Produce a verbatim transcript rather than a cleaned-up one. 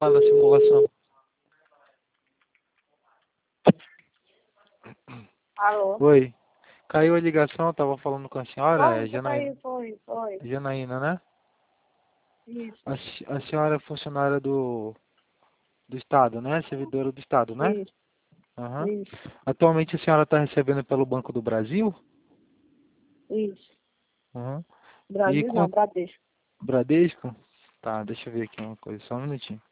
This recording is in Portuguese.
Fala na simulação. Alô? Oi. Caiu a ligação, eu tava falando com a senhora, é Foi, Janaína, foi, foi, foi. Janaína, né? Isso, A, se- a senhora é funcionária do, do Estado, né? Servidora do Estado, né? isso, Aham. isso, Atualmente a senhora está recebendo pelo Banco do Brasil? isso. Aham. E Brasil não, quanto... Bradesco. Bradesco? Tá, deixa eu ver aqui uma coisa, só um minutinho.